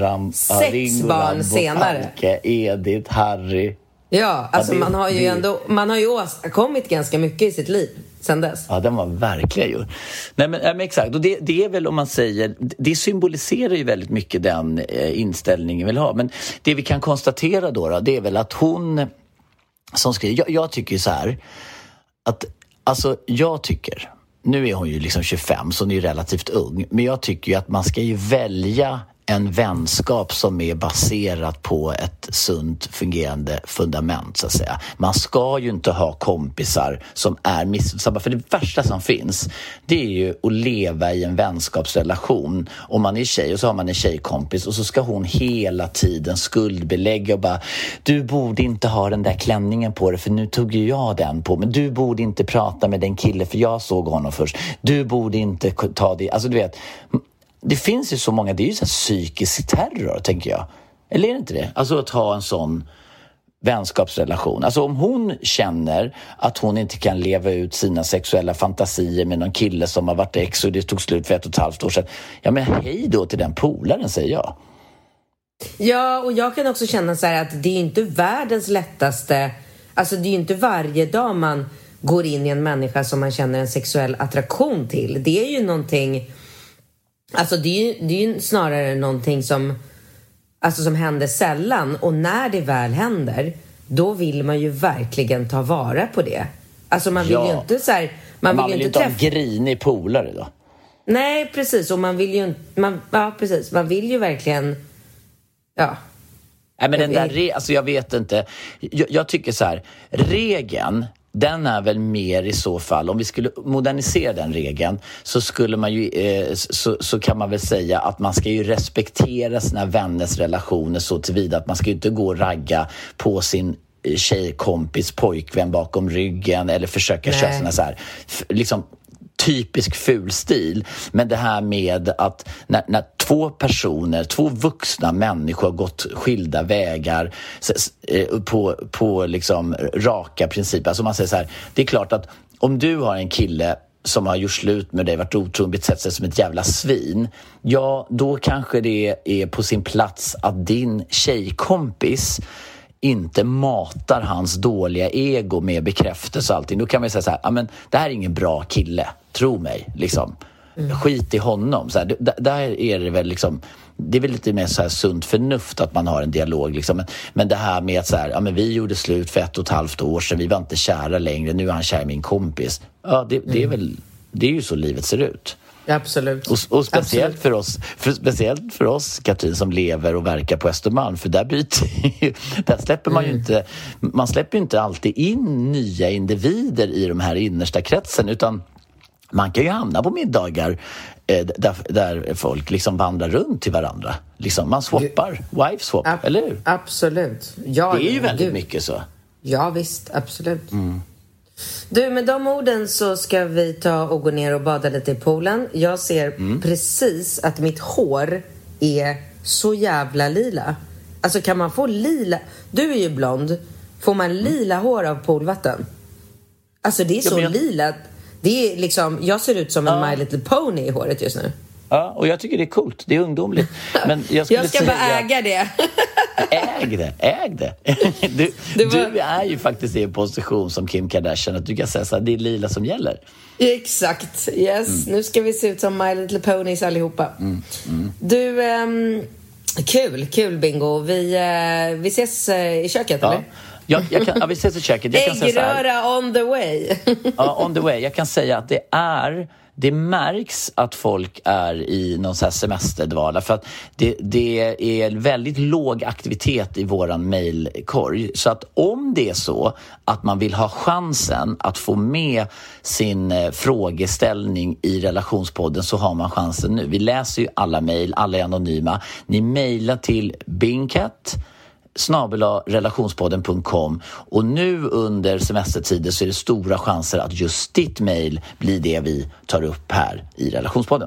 barn senare. Falke, Edith, Harry. Ja, alltså man har ju åstadkommit ganska mycket i sitt liv sen dess. Ja, den var verkligen gjord. Nej, men exakt. Och det är väl, om man säger, det symboliserar ju väldigt mycket den inställningen vi vill ha. Men det vi kan konstatera då, det är väl att hon som skriver, jag tycker så här, att, alltså jag tycker, nu är hon ju liksom 25, så hon är ju relativt ung. Men jag tycker ju att man ska ju välja en vänskap som är baserat på ett sunt fungerande fundament, så att säga. Man ska ju inte ha kompisar som är missunnsamma, för det värsta som finns, det är ju att leva i en vänskapsrelation. Om man är tjej och så har man en tjejkompis och så ska hon hela tiden skuldbelägga och bara, du borde inte ha den där klänningen på dig för nu tog ju jag den på, men du borde inte prata med den killen för jag såg honom först, du borde inte ta det, alltså du vet, det finns ju så många, det är ju så här psykisk terror, tänker jag. Eller är det inte det? Alltså att ha en sån vänskapsrelation. Alltså om hon känner att hon inte kan leva ut sina sexuella fantasier med någon kille som har varit ex och det tog slut för 1,5 år sedan. Ja, men hej då till den polaren, säger jag. Ja, och jag kan också känna så här att det är inte världens lättaste, alltså det är ju inte varje dag man går in i en människa som man känner en sexuell attraktion till. Det är ju någonting, alltså det är ju snarare någonting som, alltså som händer sällan, och när det väl händer, då vill man ju verkligen ta vara på det. Alltså man vill ju inte så här, man vill ju inte ha en grinig polare då. Nej, precis, och man vill ju precis, man vill ju verkligen Nej, men den där alltså jag vet inte. Jag tycker så här, regeln, den är väl mer i så fall, om vi skulle modernisera den regeln, så skulle man ju så kan man väl säga att man ska ju respektera sina vänners relationer så tillvida att man ska ju inte gå och ragga på sin tjejkompis pojkvän bakom ryggen eller försöka köra såna så här liksom typisk ful stil. Men det här med att när två vuxna människor har gått skilda vägar på liksom raka principer. Alltså man säger så här, det är klart att om du har en kille som har gjort slut med dig, varit otrogen, betett sig som ett jävla svin, ja, då kanske det är på sin plats att din tjejkompis inte matar hans dåliga ego med bekräftelse och allting. Då kan man säga så här, men det här är ingen bra kille, tro mig, liksom. Skit i honom. Så här, där är det väl liksom, det är väl lite mer så här sunt förnuft att man har en dialog liksom. Men det här med att så här, men vi gjorde slut för 1,5 år sedan, vi var inte kära längre, nu är han kär i min kompis. Ja, det är väl, det är ju så livet ser ut. Absolut. Och speciellt för oss, Katrin, som lever och verkar på Östermalm, för där släpper man ju inte, man släpper ju inte alltid in nya individer i de här innersta kretsen, utan man kan ju hamna på middagar där folk liksom vandrar runt till varandra. Liksom, man swappar, wife swap, eller hur? Absolut. Ja, det är ju väldigt mycket så. Ja, visst, absolut. Du, med de orden så ska vi ta och gå ner och bada lite i poolen. Jag ser precis att mitt hår är så jävla lila. Alltså kan man få lila... Du är ju blond. Får man lila hår av poolvatten? Alltså det är så lila. Det är liksom... Jag ser ut som en My Little Pony i håret just nu. Ja, och jag tycker det är coolt. Det är ungdomligt. Men jag ska bara äga det. Äg det. Du är ju faktiskt i en position som Kim Kardashian att du kan säga så här, det är lila som gäller. Exakt, yes. Nu ska vi se ut som My Little Ponies allihopa. Du, kul bingo. Vi ses i köket, eller? Ja, vi ses i köket. Jag kan säga så här. Äggröra on the way. Ja, on the way. Jag kan säga att det märks att folk är i någon så här semesterdvala, för att det är väldigt låg aktivitet i våran mejlkorg. Så att om det är så att man vill ha chansen att få med sin frågeställning i relationspodden, så har man chansen nu. Vi läser ju alla mejl, alla är anonyma. Ni mejlar till binkat@relationspodden.com, och nu under semestertider så är det stora chanser att just ditt mejl blir det vi tar upp här i relationspodden.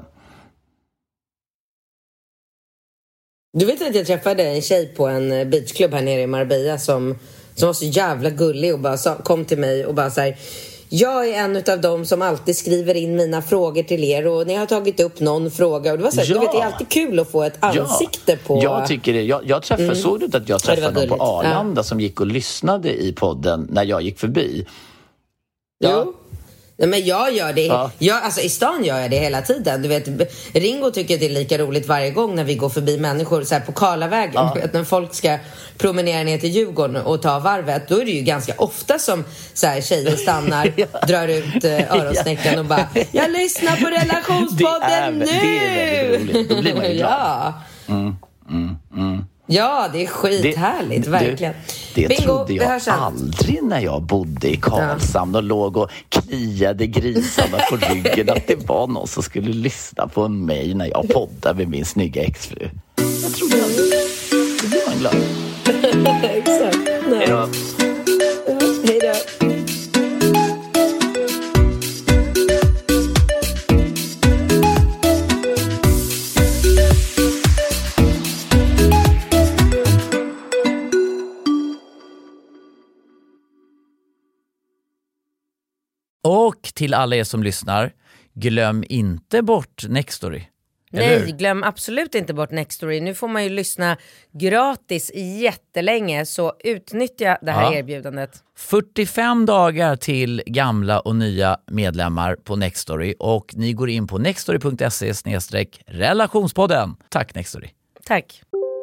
Du vet att jag träffade en tjej på en beachklubb här nere i Marbella som var så jävla gullig och bara kom till mig och bara så här: jag är en av dem som alltid skriver in mina frågor till er, och ni har tagit upp någon fråga, och det var så här, du vet, det är alltid kul att få ett ansikte på. Jag tycker det. Jag träffade, såg du att jag träffade någon på Arlanda som gick och lyssnade i podden när jag gick förbi? Jo. Nej, men jag gör det. Alltså i stan gör jag det hela tiden. Du vet, Ringo tycker att det är lika roligt varje gång när vi går förbi människor så här på Karlavägen. Du vet, när folk ska promenera ner till Djurgården och ta varvet, då är det ju ganska ofta som så här, tjejer stannar, drar ut öronsnäckan och bara, jag lyssnar på relationspodden nu. Det är väldigt roligt. Då blir man ju glad. Ja, det är skithärligt, verkligen. Det Bingo, trodde jag aldrig när jag bodde i Karlshamn och låg och kliade grisarna på ryggen, att det var någon som skulle lyssna på mig när jag poddade med min snygga exfru. Jag trodde aldrig. Det blir man glad. Exakt. Hej då. Hej då. Och till alla er som lyssnar, glöm inte bort Nextory. Nej, glöm absolut inte bort Nextory. Nu får man ju lyssna gratis jättelänge, så utnyttja det här erbjudandet. 45 dagar till gamla och nya medlemmar på Nextory, och ni går in på nextory.se/relationspodden. Tack Nextory. Tack.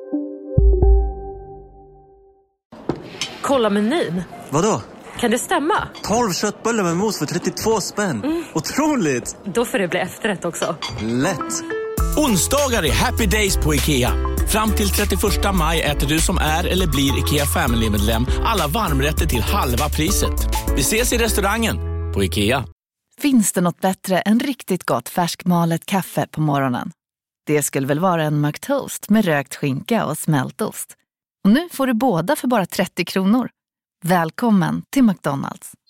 Kolla menyn. Vadå? Kan det stämma? 12 köttbullar med mos för 32 spänn. Otroligt! Då får det bli efterrätt också. Lätt! Onsdagar är happy days på IKEA. Fram till 31 maj äter du som är eller blir IKEA Family-medlem alla varmrätter till halva priset. Vi ses i restaurangen på IKEA. Finns det något bättre än riktigt gott färskmalet kaffe på morgonen? Det skulle väl vara en McToast med rökt skinka och smältost. Och nu får du båda för bara 30 kronor. Välkommen till McDonald's.